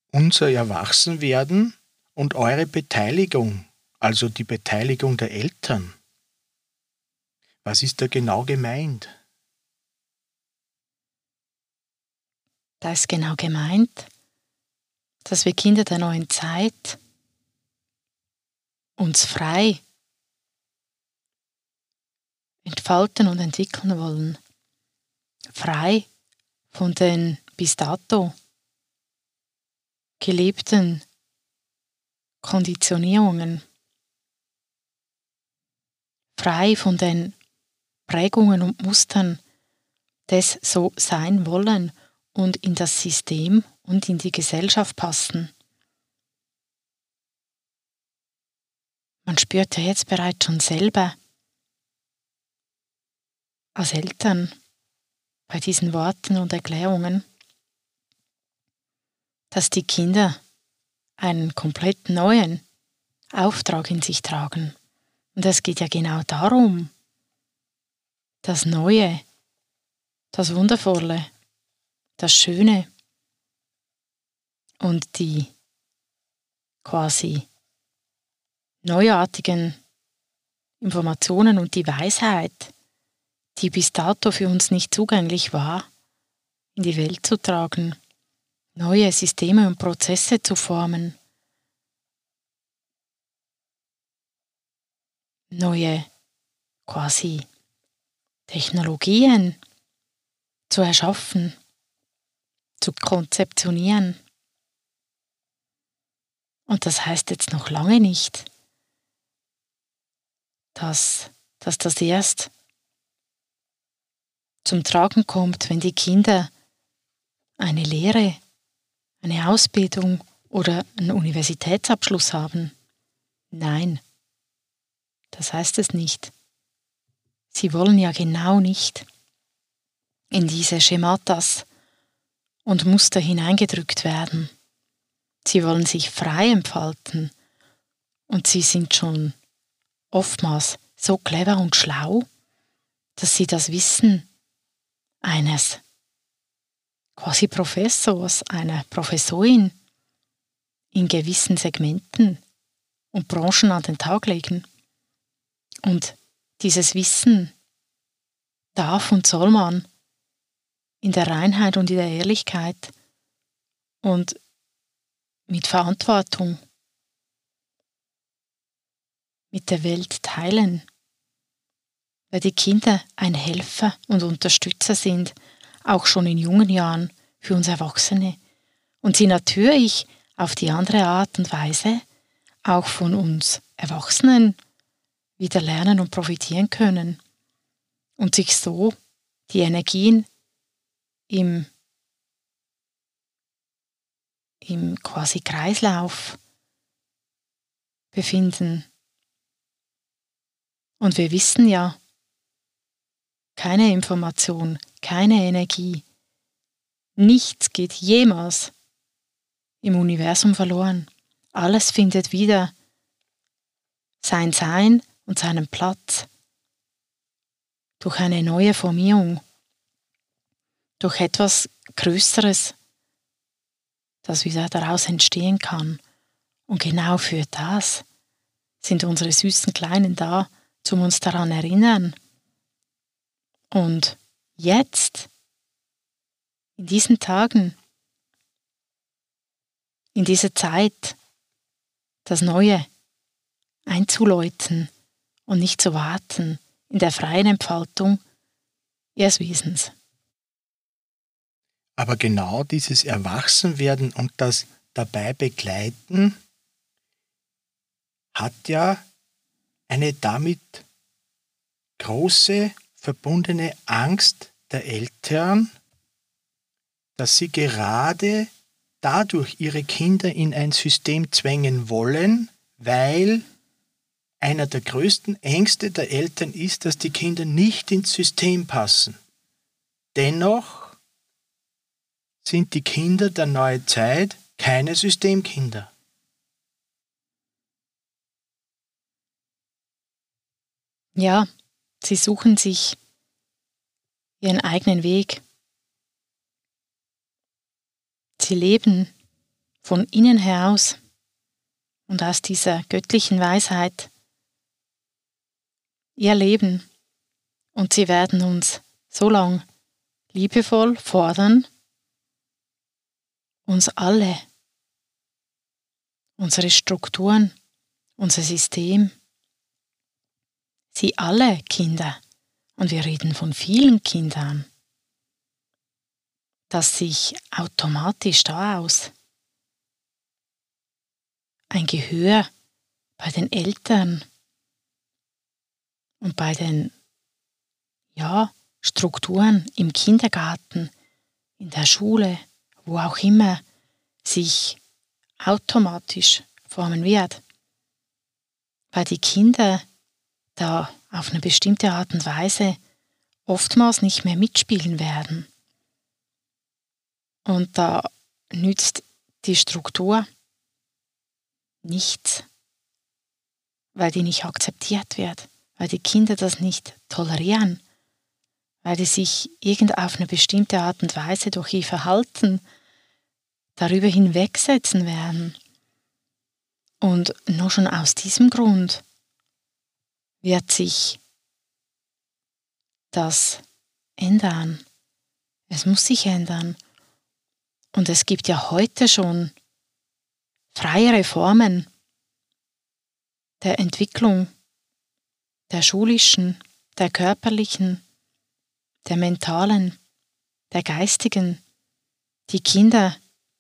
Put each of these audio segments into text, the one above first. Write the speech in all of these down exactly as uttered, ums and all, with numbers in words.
unser Erwachsenwerden und eure Beteiligung, also die Beteiligung der Eltern. Was ist da genau gemeint? Da ist genau gemeint, dass wir Kinder der neuen Zeit uns frei entfalten und entwickeln wollen. Frei von den bis dato gelebten Konditionierungen. Frei von den Prägungen und Mustern des so sein wollen und in das System und in die Gesellschaft passen. Man spürt ja jetzt bereits schon selber als Eltern bei diesen Worten und Erklärungen, dass die Kinder einen komplett neuen Auftrag in sich tragen. Und es geht ja genau darum, das Neue, das Wundervolle, das Schöne und die quasi neuartigen Informationen und die Weisheit, die bis dato für uns nicht zugänglich war, in die Welt zu tragen, neue Systeme und Prozesse zu formen, neue quasi Technologien zu erschaffen, zu konzeptionieren. Und das heißt jetzt noch lange nicht, dass, dass das erst zum Tragen kommt, wenn die Kinder eine Lehre, eine Ausbildung oder einen Universitätsabschluss haben. Nein, das heißt es nicht. Sie wollen ja genau nicht in diese Schematas und Muster hineingedrückt werden. Sie wollen sich frei entfalten und sie sind schon oftmals so clever und schlau, dass sie das Wissen eines quasi Professors, einer Professorin in gewissen Segmenten und Branchen an den Tag legen. Und dieses Wissen darf und soll man in der Reinheit und in der Ehrlichkeit und mit Verantwortung mit der Welt teilen, weil die Kinder ein Helfer und Unterstützer sind, auch schon in jungen Jahren für uns Erwachsene und sie natürlich auf die andere Art und Weise auch von uns Erwachsenen wieder lernen und profitieren können und sich so die Energien im, im quasi Kreislauf befinden. Und wir wissen ja, keine Information, keine Energie, nichts geht jemals im Universum verloren. Alles findet wieder sein Sein und seinen Platz durch eine neue Formierung, durch etwas Größeres, das wieder daraus entstehen kann. Und genau für das sind unsere süßen Kleinen da, zum uns daran erinnern. Und jetzt, in diesen Tagen, in dieser Zeit, das Neue einzuläuten und nicht zu warten in der freien Entfaltung ihres Wesens. Aber genau dieses Erwachsenwerden und das dabei begleiten hat ja eine damit große verbundene Angst der Eltern, dass sie gerade dadurch ihre Kinder in ein System zwängen wollen, weil einer der größten Ängste der Eltern ist, dass die Kinder nicht ins System passen. Dennoch sind die Kinder der neuen Zeit keine Systemkinder. Ja, sie suchen sich ihren eigenen Weg. Sie leben von innen heraus und aus dieser göttlichen Weisheit ihr Leben. Und sie werden uns so lang liebevoll fordern, uns alle, unsere Strukturen, unser System, sie alle Kinder, und wir reden von vielen Kindern, dass sich automatisch daraus ein Gehör bei den Eltern und bei den ja, Strukturen im Kindergarten, in der Schule, wo auch immer, sich automatisch formen wird. Weil die Kinder da auf eine bestimmte Art und Weise oftmals nicht mehr mitspielen werden. Und da nützt die Struktur nichts, weil die nicht akzeptiert wird, weil die Kinder das nicht tolerieren, weil die sich irgend auf eine bestimmte Art und Weise durch ihr Verhalten darüber hinwegsetzen werden. Und nur schon aus diesem Grund wird sich das ändern. Es muss sich ändern. Und es gibt ja heute schon freiere Formen der Entwicklung, der schulischen, der körperlichen, der mentalen, der geistigen, die Kinder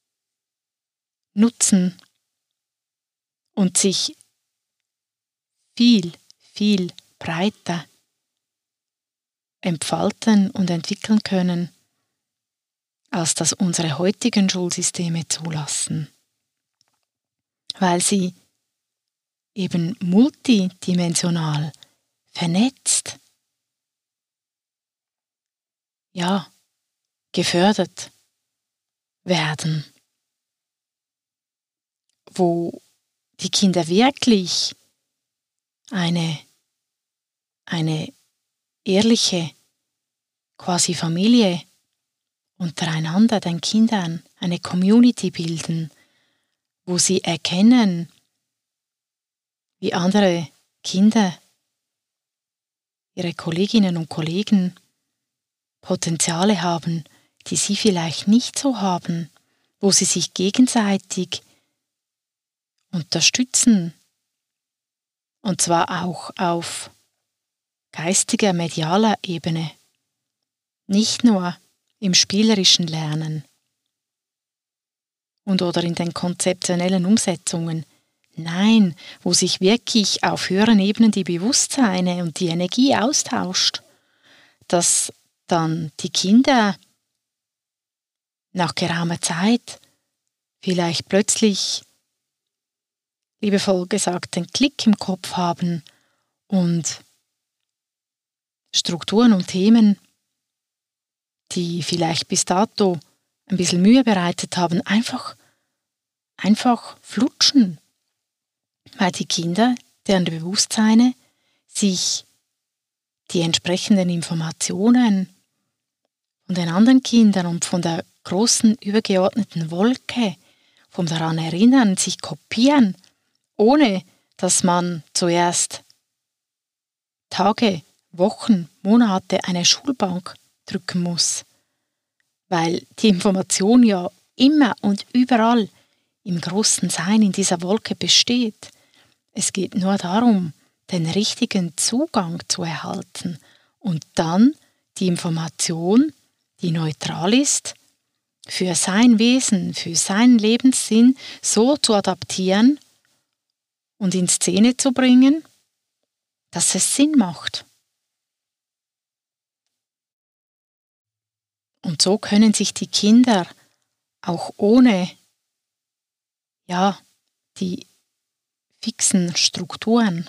nutzen und sich viel, viel breiter entfalten und entwickeln können, als das unsere heutigen Schulsysteme zulassen, weil sie eben multidimensional vernetzt, ja, gefördert werden, wo die Kinder wirklich eine, eine ehrliche quasi Familie untereinander, den Kindern, eine Community bilden, wo sie erkennen, wie andere Kinder, ihre Kolleginnen und Kollegen Potenziale haben, die sie vielleicht nicht so haben, wo sie sich gegenseitig unterstützen, und zwar auch auf geistiger, medialer Ebene, nicht nur im spielerischen Lernen und oder in den konzeptionellen Umsetzungen, nein, wo sich wirklich auf höheren Ebenen die Bewusstseine und die Energie austauscht, dass dann die Kinder nach geraumer Zeit vielleicht plötzlich, liebevoll gesagt, den Klick im Kopf haben und Strukturen und Themen, die vielleicht bis dato ein bisschen Mühe bereitet haben, einfach, einfach flutschen, weil die Kinder, deren Bewusstseine sich die entsprechenden Informationen von den anderen Kindern und von der großen übergeordneten Wolke, vom daran erinnern, sich kopieren, ohne dass man zuerst Tage, Wochen, Monate eine Schulbank drücken muss, weil die Information ja immer und überall im großen Sein in dieser Wolke besteht. Es geht nur darum, den richtigen Zugang zu erhalten und dann die Information, die neutral ist, für sein Wesen, für seinen Lebenssinn so zu adaptieren und in Szene zu bringen, dass es Sinn macht. Und so können sich die Kinder auch ohne ja, die fixen Strukturen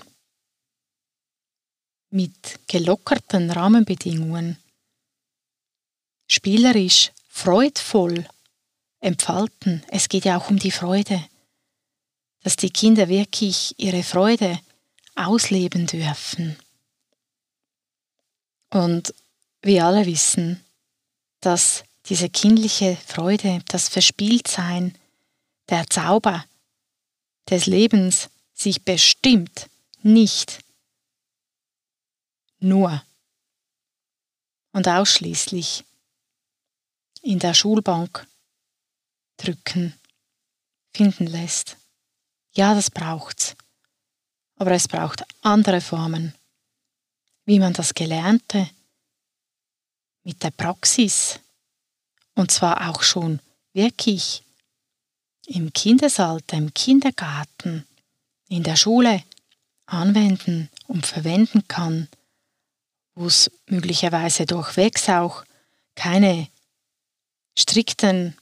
mit gelockerten Rahmenbedingungen spielerisch, freudvoll entfalten. Es geht ja auch um die Freude, dass die Kinder wirklich ihre Freude ausleben dürfen. Und wir alle wissen, dass diese kindliche Freude, das Verspieltsein, der Zauber des Lebens sich bestimmt nicht nur und ausschließlich in der Schulbank drücken finden lässt. Ja, das braucht's. Aber es braucht andere Formen, wie man das Gelernte mit der Praxis, und zwar auch schon wirklich im Kindesalter, im Kindergarten, in der Schule anwenden und verwenden kann, wo es möglicherweise durchwegs auch keine strikten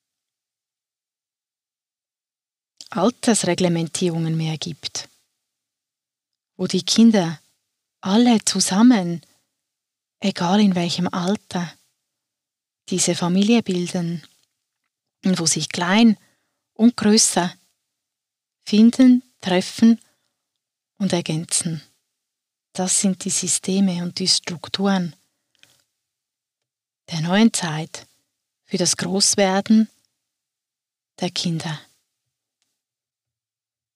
Altersreglementierungen mehr gibt, wo die Kinder alle zusammen, egal in welchem Alter, diese Familie bilden und wo sich klein und größer finden, treffen und ergänzen. Das sind die Systeme und die Strukturen der neuen Zeit für das Großwerden der Kinder.